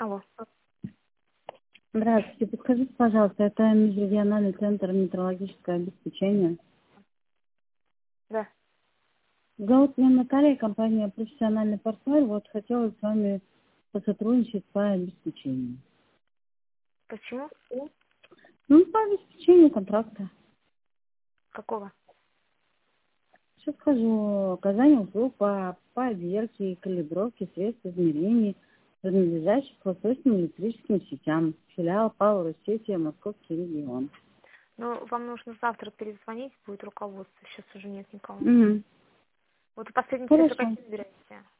Алло. Здравствуйте. Подскажите, пожалуйста, это межрегиональный центр метеорологического обеспечения. Да. Зовут меня Наталья, компания «Профессиональный партнер». Вот хотела с вами посотрудничать по обеспечению. Почему? Ну, по обеспечению контракта. Какого? Сейчас скажу. Оказание услуг по поверке и калибровке средств измерений, принадлежащих высоким электрическим сетям. Филиал ПАО «Россетия», Московский регион. Ну, вам нужно завтра перезвонить, будет руководство. Сейчас уже нет никого. Угу. Вот последние цифры Хорошо. какие набираете?